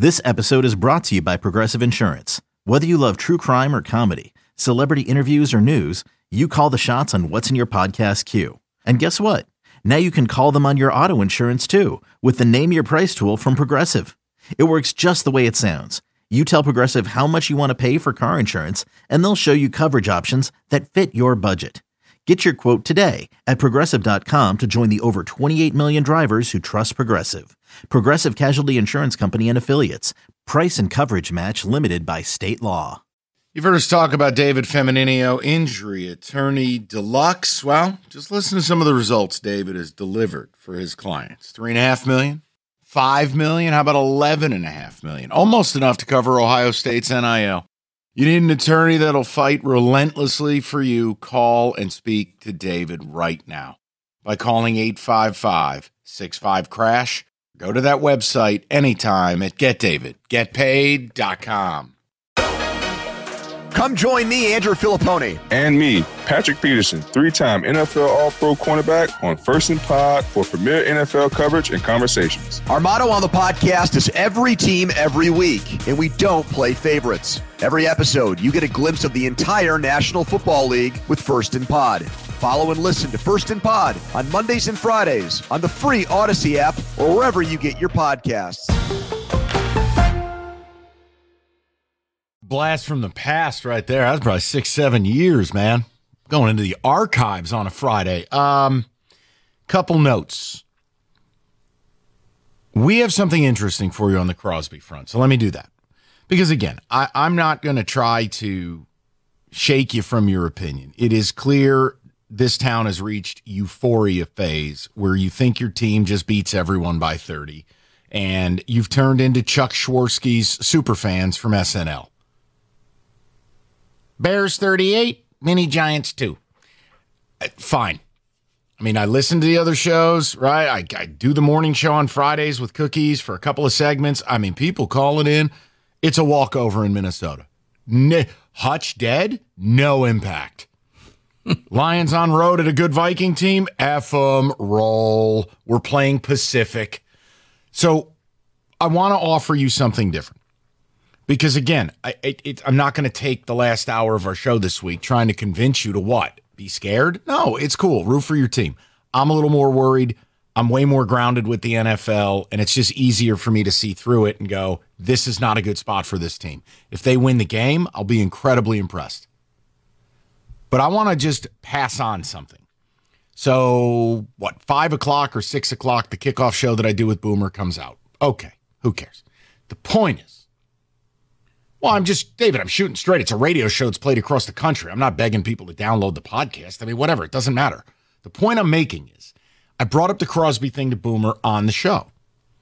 This episode is brought to you by Progressive Insurance. Whether you love true crime or comedy, celebrity interviews or news, you call the shots on what's in your podcast queue. And guess what? Now you can call them on your auto insurance too with the Name Your Price tool from Progressive. It works just the way it sounds. You tell Progressive how much you want to pay for car insurance, and they'll show you coverage options that fit your budget. Get your quote today at Progressive.com to join the over 28 million drivers who trust Progressive. Progressive Casualty Insurance Company and Affiliates. Price and coverage match limited by state law. You've heard us talk about David Femininio, injury attorney deluxe. Well, just listen to some of the results David has delivered for his clients. $3.5 million, $5 million, how about $11.5 million? Almost enough to cover Ohio State's NIL. You need an attorney that'll fight relentlessly for you. Call and speak to David right now by calling 855-65-CRASH. Go to that website anytime at getdavidgetpaid.com. Come join me, Andrew Filippone. And me, Patrick Peterson, three-time NFL All-Pro cornerback on First and Pod for premier NFL coverage and conversations. Our motto on the podcast is every team, every week, and we don't play favorites. Every episode, you get a glimpse of the entire National Football League with First and Pod. Follow and listen to First and Pod on Mondays and Fridays on the free Odyssey app or wherever you get your podcasts. Blast from the past right there. That was probably 6-7 years, man. Going into the archives on a Friday. Couple notes. We have something interesting for you on the Crosby front, so let me do that. Because, again, I'm not going to try to shake you from your opinion. It is clear this town has reached euphoria phase where you think your team just beats everyone by 30, and you've turned into Chuck Schwarsky's superfans from SNL. Bears 38, Mini Giants 2. Fine. I mean, I listen to the other shows, right? I do the morning show on Fridays with Cookies for a couple of segments. I mean, people call it in. It's a walkover in Minnesota. Hutch dead? No impact. Lions on road at a good Viking team? F 'em, roll. We're playing Pacific. So I want to offer you something different. Because, again, I'm not going to take the last hour of our show this week trying to convince you to what? Be scared? No, it's cool. Root for your team. I'm a little more worried. I'm way more grounded with the NFL, and it's just easier for me to see through it and go, this is not a good spot for this team. If they win the game, I'll be incredibly impressed. But I want to just pass on something. So, 5 o'clock or 6 o'clock, the kickoff show that I do with Boomer comes out. Okay, who cares? The point is, well, I'm shooting straight. It's a radio show that's played across the country. I'm not begging people to download the podcast. I mean, whatever. It doesn't matter. The point I'm making is I brought up the Crosby thing to Boomer on the show.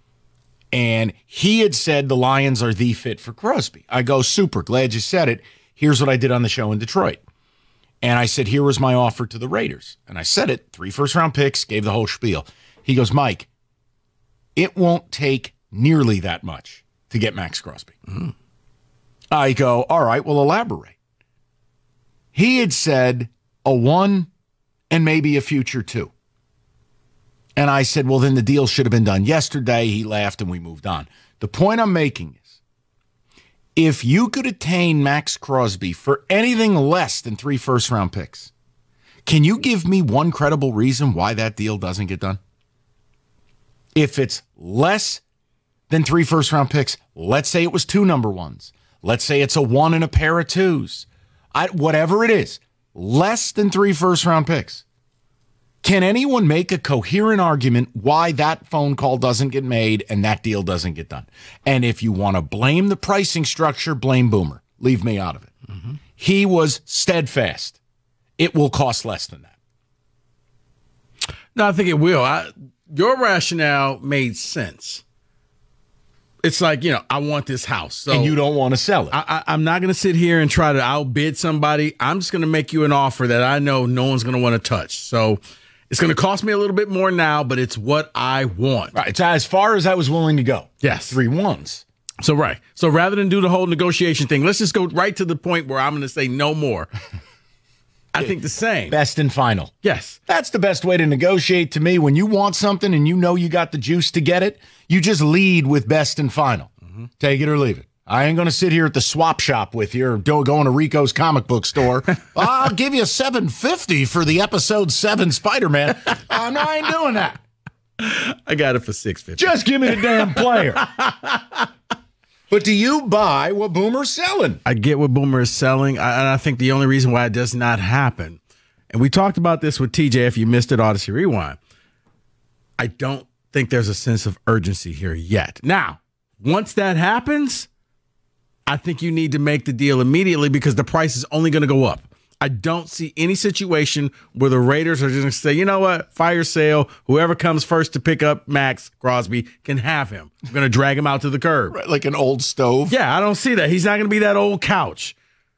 And he had said the Lions are the fit for Crosby. I go, super, glad you said it. Here's what I did on the show in Detroit. And I said, here was my offer to the Raiders. And I said it, 3 first-round picks, gave the whole spiel. He goes, Mike, it won't take nearly that much to get Max Crosby. Mm-hmm. I go, all right, well, elaborate. He had said a 1 and maybe a future 2. And I said, well, then the deal should have been done yesterday. He laughed and we moved on. The point I'm making is if you could attain Max Crosby for anything less than 3 first-round picks, can you give me one credible reason why that deal doesn't get done? If it's less than 3 first-round picks, let's say it was 2 number ones. Let's say it's a 1 and a pair of 2s. Whatever it is, less than 3 first-round picks. Can anyone make a coherent argument why that phone call doesn't get made and that deal doesn't get done? And if you want to blame the pricing structure, blame Boomer. Leave me out of it. Mm-hmm. He was steadfast. It will cost less than that. No, I think it will. Your rationale made sense. It's like, I want this house. So and you don't want to sell it. I'm not going to sit here and try to outbid somebody. I'm just going to make you an offer that I know no one's going to want to touch. So it's going to cost me a little bit more now, but it's what I want. Right. It's as far as I was willing to go. Yes. 3 1s. So, right. So rather than do the whole negotiation thing, let's just go right to the point where I'm going to say no more. I think the same. Best and final. Yes. That's the best way to negotiate to me. When you want something and you know you got the juice to get it, you just lead with best and final. Take it or leave it. I ain't going to sit here at the swap shop with you or going to Rico's comic book store. I'll give you $750 for the episode 7 Spider-Man. No, I ain't doing that. I got it for $650. Just give me the damn player. But do you buy what Boomer's selling? I get what Boomer is selling, and I think the only reason why it does not happen, and we talked about this with TJ, if you missed it, Odyssey Rewind, I don't think there's a sense of urgency here yet. Now, once that happens, I think you need to make the deal immediately because the price is only going to go up. I don't see any situation where the Raiders are just going to say, you know what, fire sale, whoever comes first to pick up Max Crosby can have him. I'm going to drag him out to the curb. Right, like an old stove? Yeah, I don't see that. He's not going to be that old couch.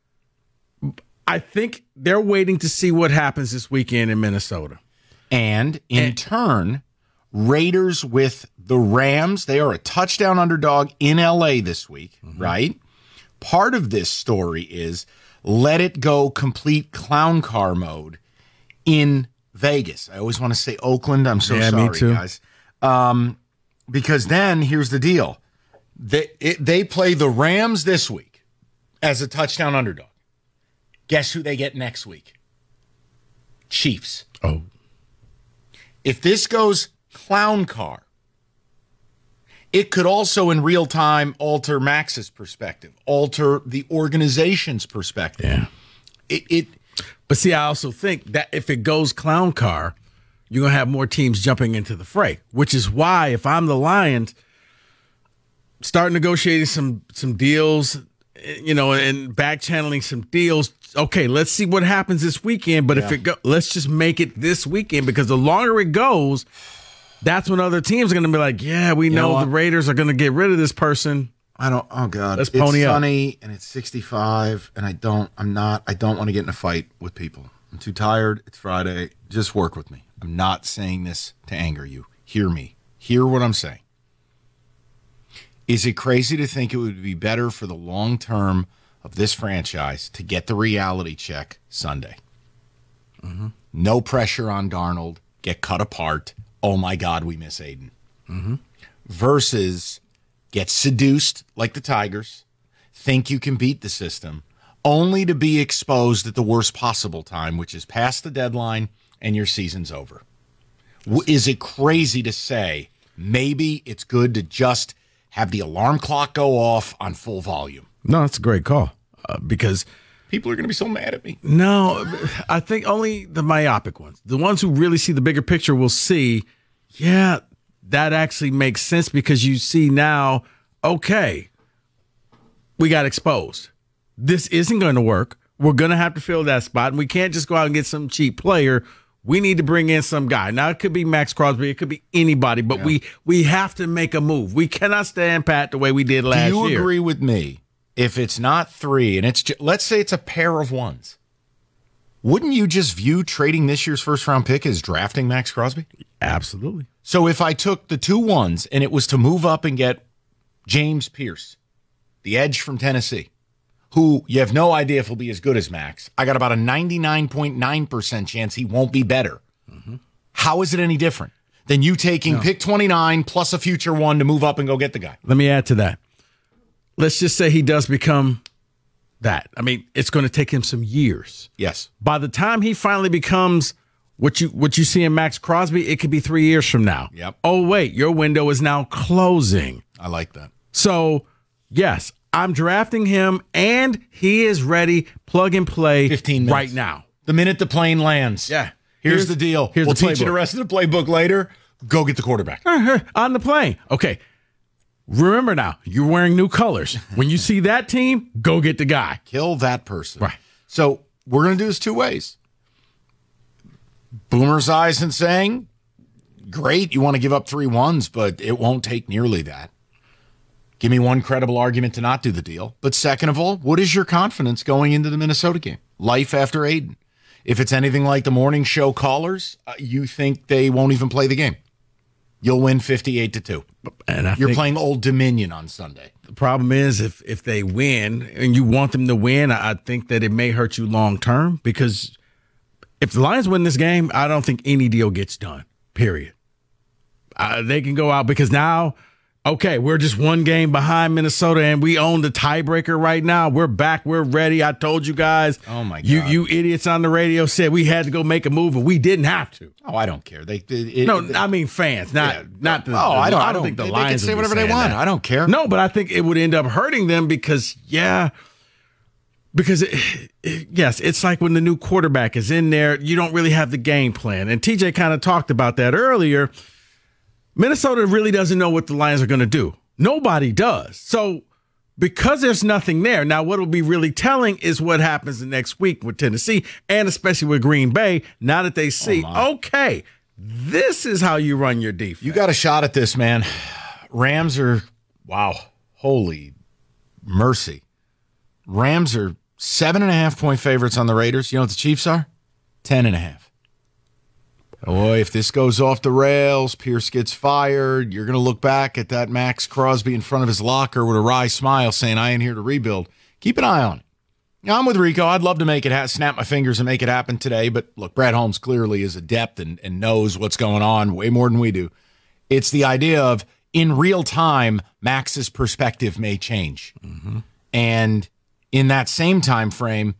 I think they're waiting to see what happens this weekend in Minnesota. And in turn, Raiders with the Rams, they are a touchdown underdog in L.A. this week, right? Part of this story is let it go complete clown car mode in Vegas. I always want to say Oakland. I'm so sorry, me too. guys. Because then here's the deal. They play the Rams this week as a touchdown underdog. Guess who they get next week? Chiefs. Oh. If this goes clown car, it could also in real time alter Max's perspective, alter the organization's perspective. Yeah. But see, I also think that if it goes clown car, you're going to have more teams jumping into the fray, which is why if I'm the Lions, start negotiating some deals, and back channeling some deals. Okay, let's see what happens this weekend. But if let's just make it this weekend because the longer it goes, that's when other teams are going to be like, yeah, we know the Raiders are going to get rid of this person. Oh God. Let's pony up. It's sunny and it's 65 and I don't want to get in a fight with people. I'm too tired. It's Friday. Just work with me. I'm not saying this to anger you. Hear me. Hear what I'm saying. Is it crazy to think it would be better for the long term of this franchise to get the reality check Sunday? Mm-hmm. No pressure on Darnold. Get cut apart. Oh, my God, we miss Aiden. Mm-hmm. Versus get seduced like the Tigers, think you can beat the system, only to be exposed at the worst possible time, which is past the deadline and your season's over. Is it crazy to say maybe it's good to just have the alarm clock go off on full volume? No, that's a great call because people are going to be so mad at me. No, I think only the myopic ones, the ones who really see the bigger picture will see, yeah, that actually makes sense because you see now, okay, we got exposed. This isn't going to work. We're going to have to fill that spot, and we can't just go out and get some cheap player. We need to bring in some guy. Now, it could be Max Crosby. It could be anybody, but we have to make a move. We cannot stand pat the way we did last year. Do you agree with me? If it's not 3 and it's let's say it's a pair of ones, wouldn't you just view trading this year's first-round pick as drafting Max Crosby? Absolutely. So if I took the 2 1s and it was to move up and get James Pierce, the edge from Tennessee, who you have no idea if he'll be as good as Max, I got about a 99.9% chance he won't be better. Mm-hmm. How is it any different than you taking pick 29 plus a future 1 to move up and go get the guy? Let me add to that. Let's just say he does become that. I mean, it's going to take him some years. Yes. By the time he finally becomes what you see in Max Crosby, it could be 3 years from now. Yep. Oh, wait, your window is now closing. I like that. So, yes, I'm drafting him, and he is ready, plug and play 15 minutes. right now. The minute the plane lands. Yeah. Here's the deal. We'll teach you the rest of the playbook later. Go get the quarterback. On the plane. Okay. Remember now, you're wearing new colors. When you see that team, go get the guy. Kill that person. Right. So we're going to do this 2 ways. Boomer's eyes and saying, great, you want to give up 3 1s, but it won't take nearly that. Give me one credible argument to not do the deal. But second of all, what is your confidence going into the Minnesota game? Life after Aiden. If it's anything like the morning show callers, you think they won't even play the game. You'll win 58-2. And you're playing Old Dominion on Sunday. The problem is if they win and you want them to win, I think that it may hurt you long term because if the Lions win this game, I don't think any deal gets done, period. They can go out because now okay, we're just one game behind Minnesota and we own the tiebreaker right now. We're back. We're ready. I told you guys. Oh, my God. You idiots on the radio said we had to go make a move, and we didn't have to. Oh, I don't care. I mean fans, not the. I don't think the they Lions can say would be whatever they saying want. that. I don't care. No, but I think it would end up hurting them because it's like when the new quarterback is in there, you don't really have the game plan. And TJ kind of talked about that earlier. Minnesota really doesn't know what the Lions are going to do. Nobody does. So because there's nothing there, now what will be really telling is what happens the next week with Tennessee and especially with Green Bay, now that they see, okay, this is how you run your defense. You got a shot at this, man. Rams are, wow, holy mercy. Rams are 7.5-point favorites on the Raiders. You know what the Chiefs are? 10.5. Boy, if this goes off the rails, Pierce gets fired, you're going to look back at that Max Crosby in front of his locker with a wry smile saying, I ain't here to rebuild. Keep an eye on it. Now, I'm with Rico. I'd love to make it snap my fingers and make it happen today, but look, Brad Holmes clearly is adept and knows what's going on way more than we do. It's the idea of, in real time, Max's perspective may change. Mm-hmm. And in that same time frame,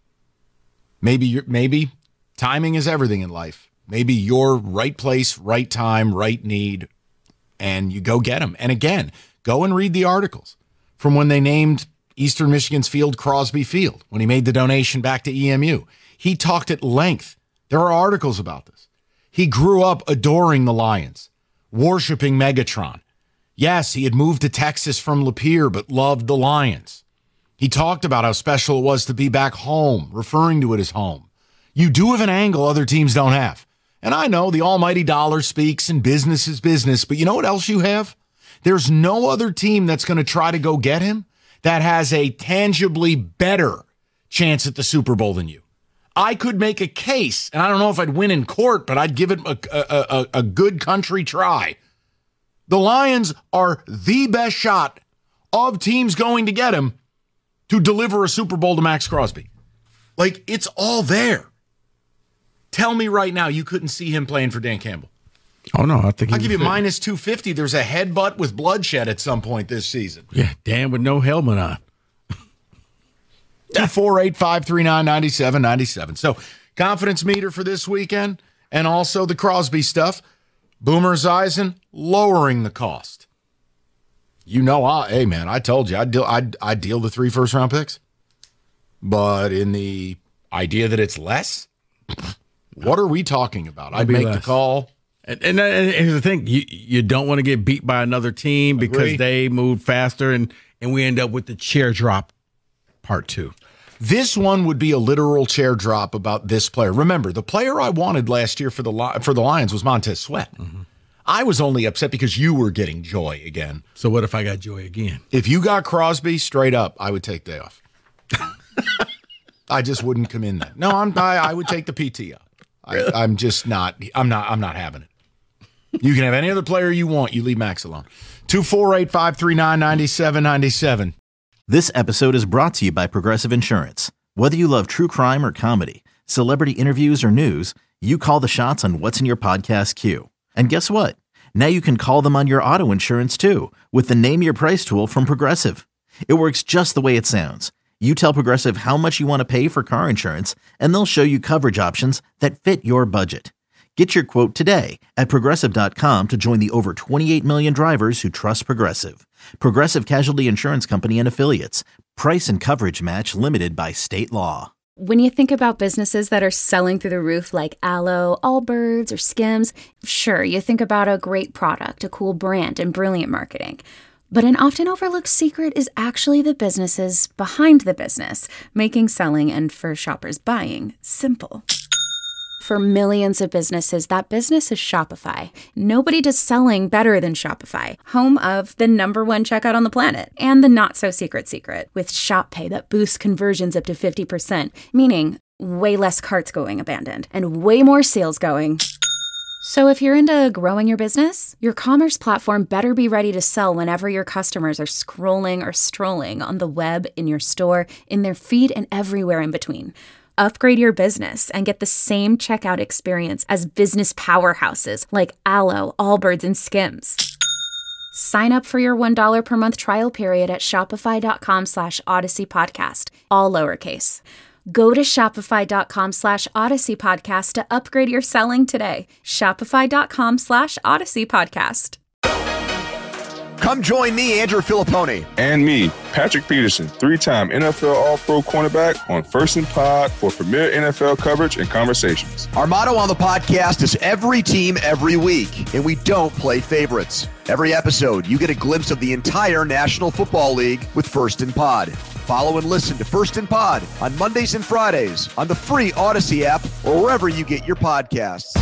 maybe timing is everything in life. Maybe you're right place, right time, right need, and you go get them. And again, go and read the articles from when they named Eastern Michigan's field Crosby Field, when he made the donation back to EMU. He talked at length. There are articles about this. He grew up adoring the Lions, worshiping Megatron. Yes, he had moved to Texas from Lapeer, but loved the Lions. He talked about how special it was to be back home, referring to it as home. You do have an angle other teams don't have. And I know the almighty dollar speaks and business is business, but you know what else you have? There's no other team that's going to try to go get him that has a tangibly better chance at the Super Bowl than you. I could make a case, and I don't know if I'd win in court, but I'd give it a good country try. The Lions are the best shot of teams going to get him to deliver a Super Bowl to Max Crosby. Like, it's all there. Tell me right now you couldn't see him playing for Dan Campbell. Oh, no. I'll give you minus 250. There's a headbutt with bloodshed at some point this season. Yeah, Dan with no helmet on. 248-539-9797. So, confidence meter for this weekend and also the Crosby stuff. Boomer Esiason lowering the cost. You know, hey, man, I told you I'd deal the 3 first-round picks. But in the idea that it's less, what are we talking about? I'd make the call. And here's the thing. You don't want to get beat by another team because they moved faster, and we end up with the chair drop part 2. This one would be a literal chair drop about this player. Remember, the player I wanted last year for the Lions was Montez Sweat. Mm-hmm. I was only upset because you were getting Joy again. So what if I got Joy again? If you got Crosby, straight up, I would take day off. I just wouldn't come in then. No, I would take the PTO. Really? I'm not having it. You can have any other player you want. You leave Max alone. 248-539-9797. This episode is brought to you by Progressive Insurance. Whether you love true crime or comedy, celebrity interviews or news, you call the shots on what's in your podcast queue. And guess what? Now you can call them on your auto insurance too with the Name Your Price tool from Progressive. It works just the way it sounds. You tell Progressive how much you want to pay for car insurance, and they'll show you coverage options that fit your budget. Get your quote today at Progressive.com to join the over 28 million drivers who trust Progressive. Progressive Casualty Insurance Company and Affiliates. Price and coverage match limited by state law. When you think about businesses that are selling through the roof like Aloe, Allbirds, or Skims, sure, you think about a great product, a cool brand, and brilliant marketing. But an often overlooked secret is actually the businesses behind the business, making selling and for shoppers buying simple. For millions of businesses, that business is Shopify. Nobody does selling better than Shopify, home of the #1 checkout on the planet and the not-so-secret secret with Shop Pay that boosts conversions up to 50%, meaning way less carts going abandoned and way more sales going. So if you're into growing your business, your commerce platform better be ready to sell whenever your customers are scrolling or strolling on the web, in your store, in their feed, and everywhere in between. Upgrade your business and get the same checkout experience as business powerhouses like Aloe, Allbirds, and Skims. Sign up for your $1 per month trial period at shopify.com/Odyssey Podcast, all lowercase. Go to shopify.com/Odyssey Podcast to upgrade your selling today. Shopify.com/Odyssey Podcast. Come join me, Andrew Filippone. And me, Patrick Peterson, 3-time NFL All-Pro cornerback on First and Pod for premier NFL coverage and conversations. Our motto on the podcast is every team, every week, and we don't play favorites. Every episode, you get a glimpse of the entire National Football League with First and Pod. Follow and listen to First and Pod on Mondays and Fridays on the free Odyssey app or wherever you get your podcasts.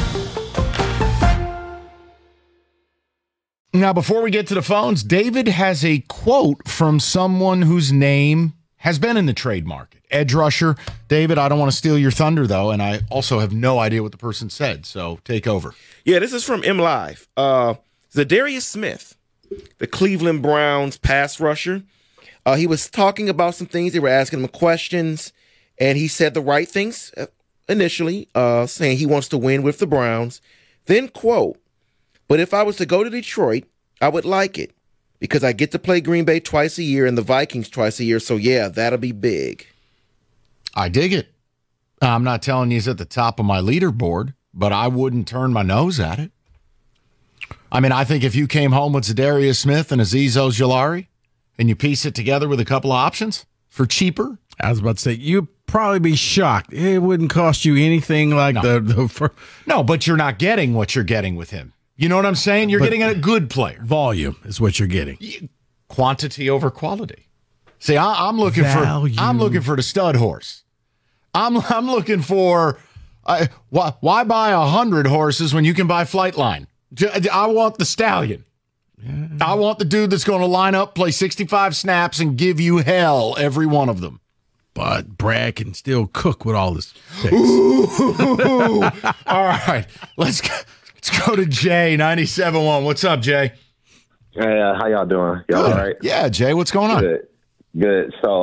Now, before we get to the phones, David has a quote from someone whose name has been in the trade market. Edge rusher. David, I don't want to steal your thunder, though, and I also have no idea what the person said, so take over. Yeah, this is from MLive. Zadarius Smith, the Cleveland Browns pass rusher. He was talking about some things. They were asking him questions, and he said the right things initially, saying he wants to win with the Browns. Then, quote, "But if I was to go to Detroit, I would like it because I get to play Green Bay twice a year and the Vikings twice a year. So, yeah, that'll be big." I dig it. I'm not telling you he's at the top of my leaderboard, but I wouldn't turn my nose at it. I mean, I think if you came home with Zadarius Smith and Azeez Ojulari and you piece it together with a couple of options for cheaper. I was about to say, you'd probably be shocked. It wouldn't cost you anything like No, but you're not getting what you're getting with him. You know what I'm saying? You're getting a good player. Volume is what you're getting. Quantity over quality. See, I'm looking for the stud horse. I'm looking for why buy 100 horses when you can buy Flightline? I want the stallion. Yeah. I want the dude that's going to line up, play 65 snaps, and give you hell every one of them. But Brad can still cook with all this. All right, let's go to Jay, 97.1. What's up, Jay? Hey, how y'all doing? Y'all all right? Yeah, Jay, what's going on? Good. So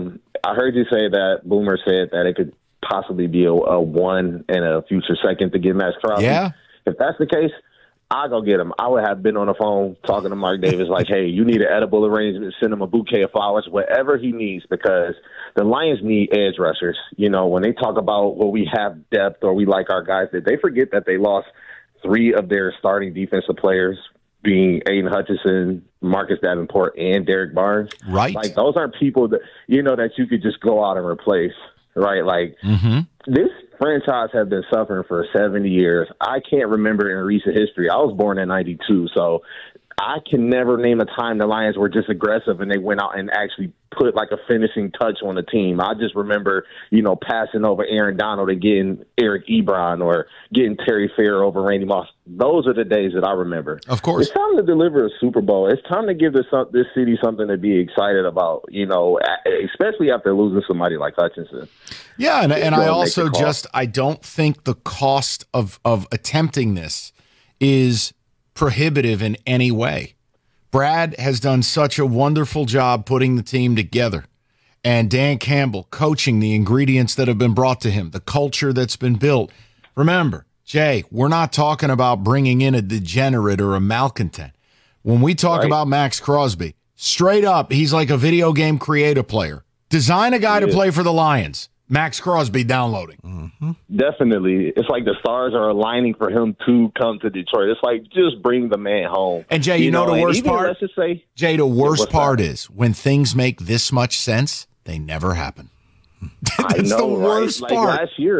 I heard you say that Boomer said that it could possibly be a one and a future second to get Max Crosby. Yeah. If that's the case, I'll go get him. I would have been on the phone talking to Mark Davis like, hey, you need an edible arrangement, send him a bouquet of flowers, whatever he needs, because the Lions need edge rushers. You know, when they talk about, well, we have depth or we like our guys, they forget that they lost 3 of their starting defensive players, being Aiden Hutchinson, Marcus Davenport, and Derek Barnes. Right. Like, those aren't people that, you know, that you could just go out and replace, right? Like, This franchise has been suffering for 70 years. I can't remember in recent history. I was born in 92, so I can never name a time the Lions were just aggressive and they went out and actually put like a finishing touch on the team. I just remember, you know, passing over Aaron Donald and getting Eric Ebron or getting Terry Fair over Randy Moss. Those are the days that I remember. Of course. It's time to deliver a Super Bowl. It's time to give this city something to be excited about, you know, especially after losing somebody like Hutchinson. Yeah, and I also I don't think the cost of attempting this is prohibitive in any way. Brad has done such a wonderful job putting the team together, and Dan Campbell coaching the ingredients that have been brought to him, the culture that's been built. Remember, Jay, we're not talking about bringing in a degenerate or a malcontent. When we talk about Max Crosby, straight up, he's like a video game creative player. Design a guy to play for the Lions. Max Crosby downloading. Definitely. It's like the stars are aligning for him to come to Detroit. It's like, just bring the man home. And Jay, you know the worst part? Let's just say, Jay, the worst part is when things make this much sense, they never happen. That's the worst part.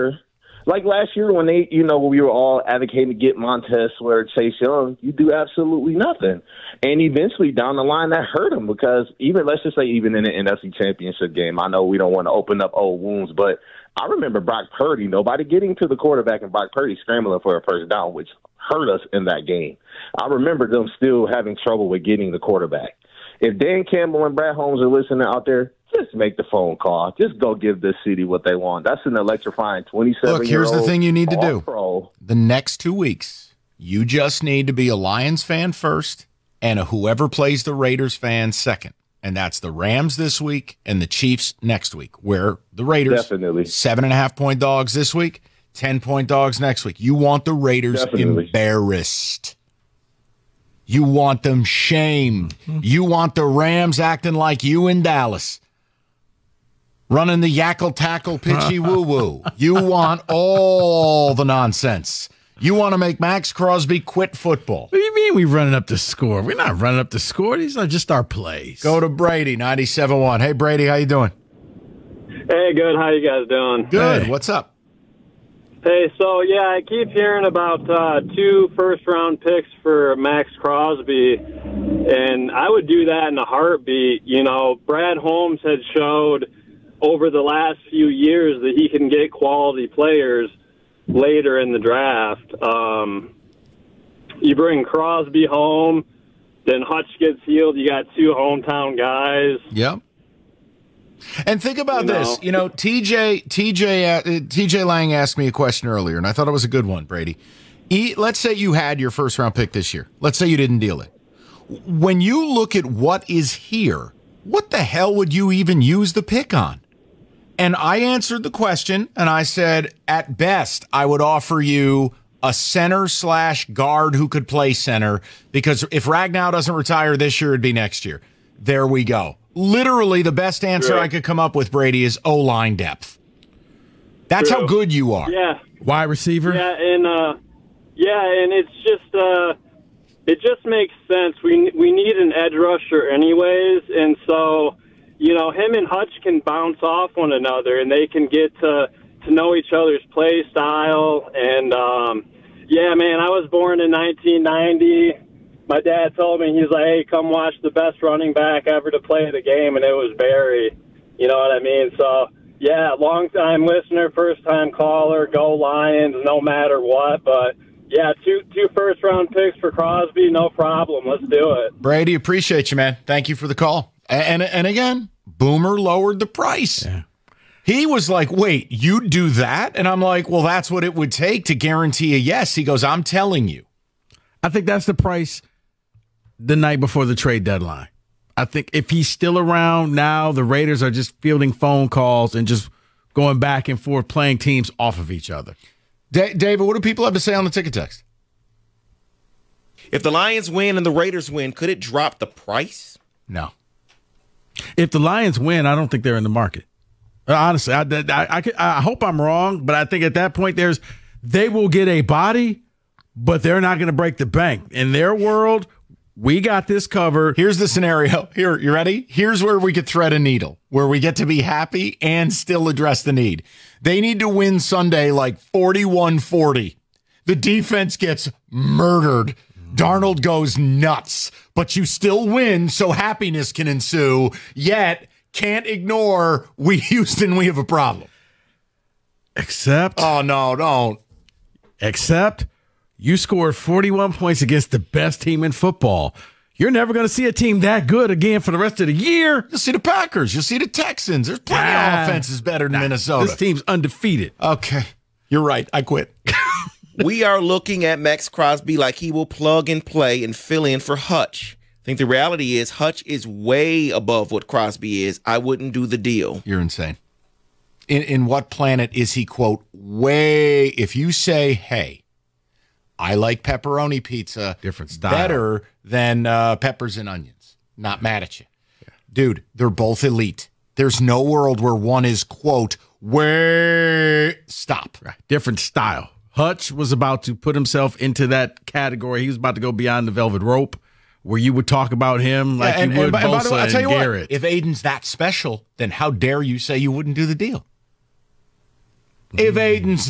Like last year when they, you know, we were all advocating to get Montez or Chase Young, you do absolutely nothing. And eventually down the line that hurt him because let's just say even in the NFC Championship game, I know we don't want to open up old wounds, but I remember Brock Purdy, nobody getting to the quarterback and Brock Purdy scrambling for a first down, which hurt us in that game. I remember them still having trouble with getting the quarterback. If Dan Campbell and Brad Holmes are listening out there, just make the phone call. Just go give this city what they want. That's an electrifying 27-year-old. Look, here's the thing you need to do. Pro. The next 2 weeks, you just need to be a Lions fan first and a whoever plays the Raiders fan second. And that's the Rams this week and the Chiefs next week, where the Raiders, 7.5-point dogs this week, 10-point dogs next week. You want the Raiders embarrassed. You want them shamed. You want the Rams acting like you in Dallas. Running the yackle tackle pitchy woo woo. You want all the nonsense. You want to make Max Crosby quit football. What do you mean we running up the score? We're not running up the score. These are just our plays. Go to Brady, 97.1. Hey, Brady, how you doing? Hey, good. How you guys doing? Good. Hey. What's up? Hey, so, I keep hearing about 2 first-round picks for Max Crosby, and I would do that in a heartbeat. Brad Holmes had showed over the last few years that he can get quality players later in the draft. You bring Crosby home, then Hutch gets healed. You got 2 hometown guys. Yep. And think about this. TJ Lang asked me a question earlier, and I thought it was a good one, Brady. Let's say you had your first-round pick this year. Let's say you didn't deal it. When you look at what is here, what the hell would you even use the pick on? And I answered the question, and I said, at best, I would offer you a center/guard who could play center, because if Ragnow doesn't retire this year, it'd be next year. There we go. Literally, the best answer I could come up with, Brady, is O-line depth. That's how good you are. Yeah. Wide receiver? Yeah, and it's just it just makes sense. We need an edge rusher anyways, and so him and Hutch can bounce off one another, and they can get to know each other's play style. And, man, I was born in 1990. My dad told me, he's like, hey, come watch the best running back ever to play the game, and it was Barry. You know what I mean? So, long-time listener, first-time caller, go Lions, no matter what. But, two first-round picks for Crosby, no problem. Let's do it. Brady, appreciate you, man. Thank you for the call. And again, Boomer lowered the price. Yeah. He was like, wait, you'd do that? And I'm like, well, that's what it would take to guarantee a yes. He goes, I'm telling you. I think that's the price the night before the trade deadline. I think if he's still around now, the Raiders are just fielding phone calls and just going back and forth, playing teams off of each other. David, what do people have to say on the ticket text? If the Lions win and the Raiders win, could it drop the price? No. If the Lions win, I don't think they're in the market. Honestly, I hope I'm wrong, but I think at that point they will get a body, but they're not going to break the bank. In their world, we got this covered. Here's the scenario. Here, you ready? Here's where we could thread a needle, where we get to be happy and still address the need. They need to win Sunday like 41-40. The defense gets murdered. Darnold goes nuts, but you still win, so happiness can ensue, yet can't ignore Houston, we have a problem. Except. Oh, no, don't. Except you scored 41 points against the best team in football. You're never going to see a team that good again for the rest of the year. You'll see the Packers. You'll see the Texans. There's plenty of offenses better than Minnesota. This team's undefeated. Okay. You're right. I quit. We are looking at Max Crosby like he will plug and play and fill in for Hutch. I think the reality is Hutch is way above what Crosby is. I wouldn't do the deal. You're insane. In what planet is he, quote, way? If you say, hey, I like pepperoni pizza different style, better than peppers and onions. Not mad at you. Yeah. Dude, they're both elite. There's no world where one is, quote, way. Stop. Right. Different style. Hutch was about to put himself into that category. He was about to go beyond the velvet rope, where you would talk about him like you would Bosa and Garrett. If Aiden's that special, then how dare you say you wouldn't do the deal? If Aiden's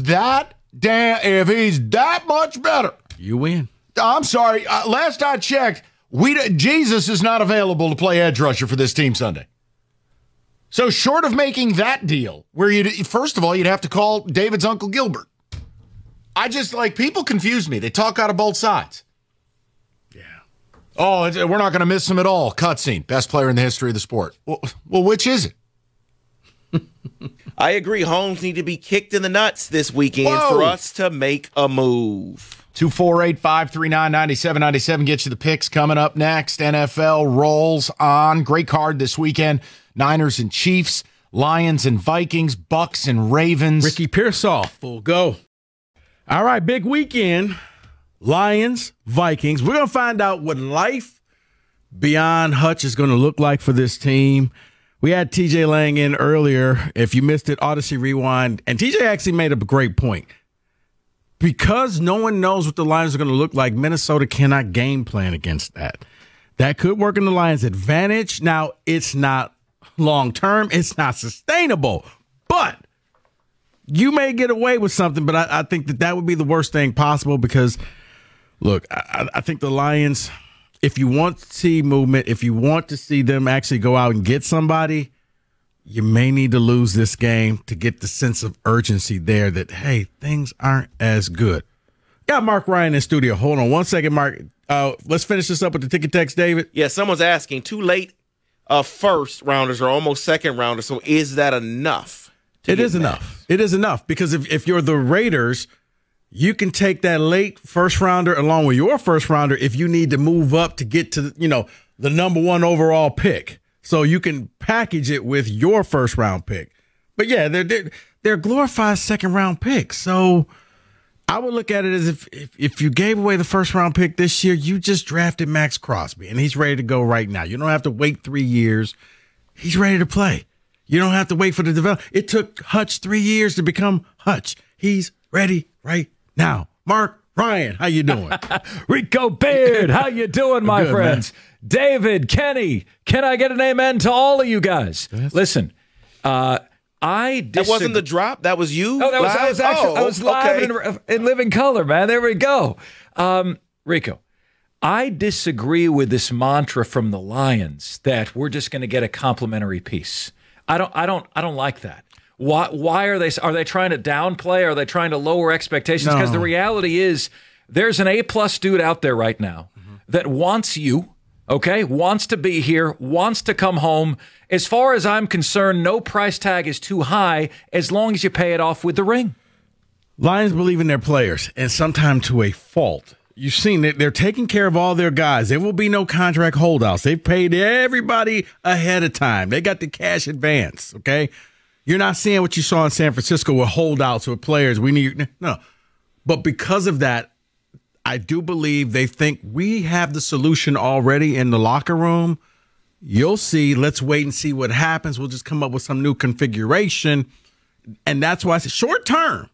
if he's that much better, you win. I'm sorry. Last I checked, Jesus is not available to play edge rusher for this team Sunday. So short of making that deal, where first of all, you'd have to call David's Uncle Gilbert. People confuse me. They talk out of both sides. Yeah. Oh, we're not going to miss him at all. Cutscene. Best player in the history of the sport. Well, which is it? I agree. Holmes need to be kicked in the nuts this weekend for us to make a move. 248-539-9797 gets you the picks coming up next. NFL rolls on. Great card this weekend. Niners and Chiefs, Lions and Vikings, Bucks and Ravens. Ricky Pearsall, full go. All right, big weekend. Lions, Vikings. We're going to find out what life beyond Hutch is going to look like for this team. We had TJ Lang in earlier. If you missed it, Odyssey Rewind. And TJ actually made a great point. Because no one knows what the Lions are going to look like, Minnesota cannot game plan against that. That could work in the Lions' advantage. Now, it's not long-term. It's not sustainable. But you may get away with something, but I think that would be the worst thing possible because, look, I think the Lions, if you want to see movement, if you want to see them actually go out and get somebody, you may need to lose this game to get the sense of urgency there that, hey, things aren't as good. Got Mark Ryan in studio. Hold on one second, Mark. Let's finish this up with the ticket text, David. Yeah, someone's asking, too late first rounders or almost second rounders, so is that enough? It is enough. It is enough because if you're the Raiders, you can take that late first rounder along with your first rounder if you need to move up to get to the number one overall pick. So you can package it with your first round pick. But yeah, they're glorified second round picks. So I would look at it as if you gave away the first round pick this year, you just drafted Max Crosby and he's ready to go right now. You don't have to wait 3 years. He's ready to play. You don't have to wait for the development. It took Hutch 3 years to become Hutch. He's ready right now. Mark Ryan, how you doing? Rico Beard, how you doing, my friends? Man. David, Kenny, can I get an amen to all of you guys? Yes. Listen, I disagree. That wasn't the drop? That was you? Oh, I was live in living color, man. There we go. Rico, I disagree with this mantra from the Lions that we're just going to get a complimentary piece. I don't like that. Why are they trying to downplay? Are they trying to lower expectations? Because the reality is there's an A-plus dude out there right now that wants you, okay, wants to be here, wants to come home. As far as I'm concerned, no price tag is too high as long as you pay it off with the ring. Lions believe in their players, and sometimes to a fault. You've seen it. They're taking care of all their guys. There will be no contract holdouts. They've paid everybody ahead of time. They got the cash advance, okay? You're not seeing what you saw in San Francisco with holdouts with players. No. But because of that, I do believe they think we have the solution already in the locker room. You'll see. Let's wait and see what happens. We'll just come up with some new configuration. And that's why I said short term.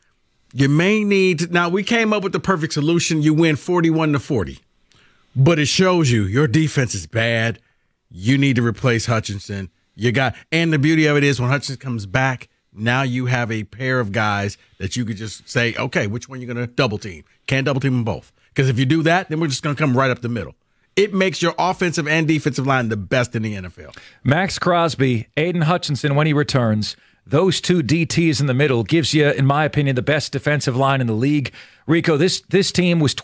You may need to, now we came up with the perfect solution. You win 41-40, but it shows you your defense is bad. You need to replace Hutchinson. And the beauty of it is when Hutchinson comes back, now you have a pair of guys that you could just say, okay, which one you're going to double team? Can't double team them both. Because if you do that, then we're just going to come right up the middle. It makes your offensive and defensive line the best in the NFL. Max Crosby, Aiden Hutchinson, when he returns, those two DTs in the middle gives you, in my opinion, the best defensive line in the league. Rico, this team was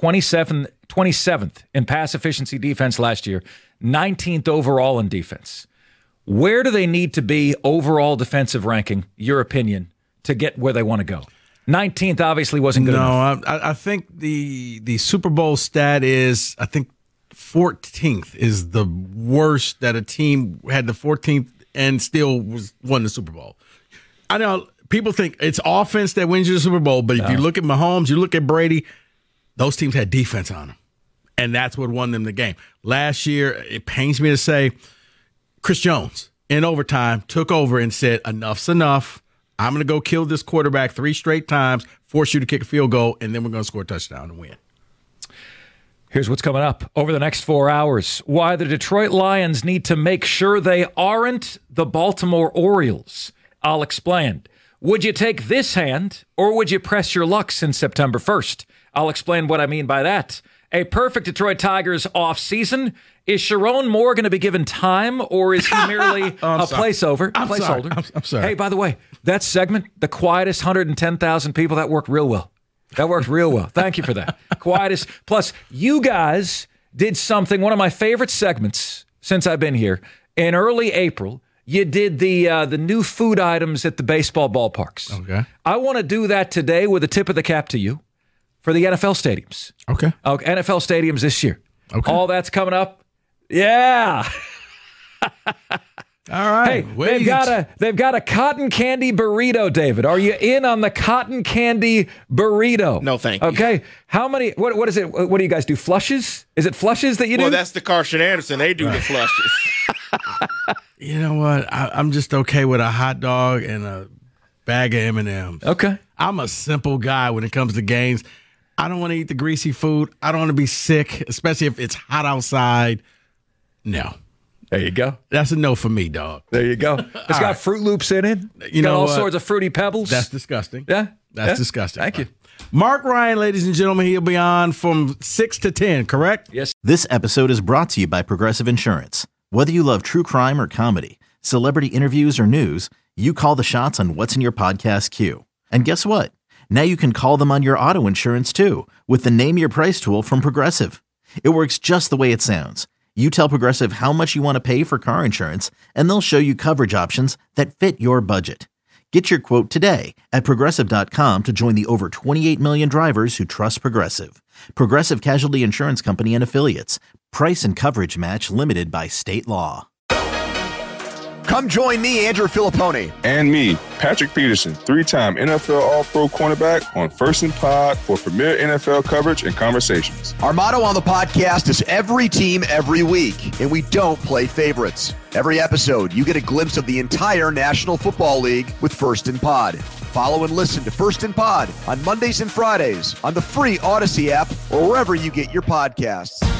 27th in pass efficiency defense last year, 19th overall in defense. Where do they need to be overall defensive ranking, your opinion, to get where they want to go? 19th obviously wasn't good enough. No, I think the Super Bowl stat is, I think 14th is the worst that a team had the 14th and still won the Super Bowl. I know people think it's offense that wins you the Super Bowl, but if you look at Mahomes, you look at Brady, those teams had defense on them, and that's what won them the game. Last year, it pains me to say, Chris Jones, in overtime, took over and said, enough's enough. I'm going to go kill this quarterback 3 straight times, force you to kick a field goal, and then we're going to score a touchdown and win. Here's what's coming up over the next 4 hours. Why the Detroit Lions need to make sure they aren't the Baltimore Orioles. I'll explain. Would you take this hand, or would you press your luck since September 1st? I'll explain what I mean by that. A perfect Detroit Tigers offseason. Is Sharon Moore going to be given time, or is he merely a placeholder? I'm sorry. Hey, by the way, that segment, the quietest 110,000 people, that worked real well. Thank you for that. Quietest. Plus, you guys did something, one of my favorite segments since I've been here. In early April, you did the new food items at the baseball ballparks. Okay. I want to do that today with a tip of the cap to you for the NFL stadiums. Okay. NFL stadiums this year. Okay. All that's coming up. Yeah. All right. Hey, they've got a cotton candy burrito, David. Are you in on the cotton candy burrito? No, thank you. Okay. How many? What is it? What do you guys do? Flushes? Is it flushes that you do? Well, that's the Carson Anderson. They do the flushes. You know what? I'm just okay with a hot dog and a bag of M&Ms. Okay. I'm a simple guy when it comes to games. I don't want to eat the greasy food. I don't want to be sick, especially if it's hot outside. No. There you go. That's a no for me, dog. There you go. It's got Fruit Loops in it. It's got all sorts of fruity pebbles. That's disgusting. Yeah. That's disgusting. Thank you. Mark Ryan, ladies and gentlemen, he'll be on from 6 to 10, correct? Yes. This episode is brought to you by Progressive Insurance. Whether you love true crime or comedy, celebrity interviews or news, you call the shots on what's in your podcast queue. And guess what? Now you can call them on your auto insurance too with the Name Your Price tool from Progressive. It works just the way it sounds. You tell Progressive how much you want to pay for car insurance, and they'll show you coverage options that fit your budget. Get your quote today at Progressive.com to join the over 28 million drivers who trust Progressive. Progressive Casualty Insurance Company and Affiliates. Price and coverage match limited by state law. Come join me, Andrew Filippone. And me, Patrick Peterson, 3-time NFL All-Pro cornerback on First and Pod for premier NFL coverage and conversations. Our motto on the podcast is every team, every week, and we don't play favorites. Every episode, you get a glimpse of the entire National Football League with First and Pod. Follow and listen to First and Pod on Mondays and Fridays on the free Odyssey app or wherever you get your podcasts.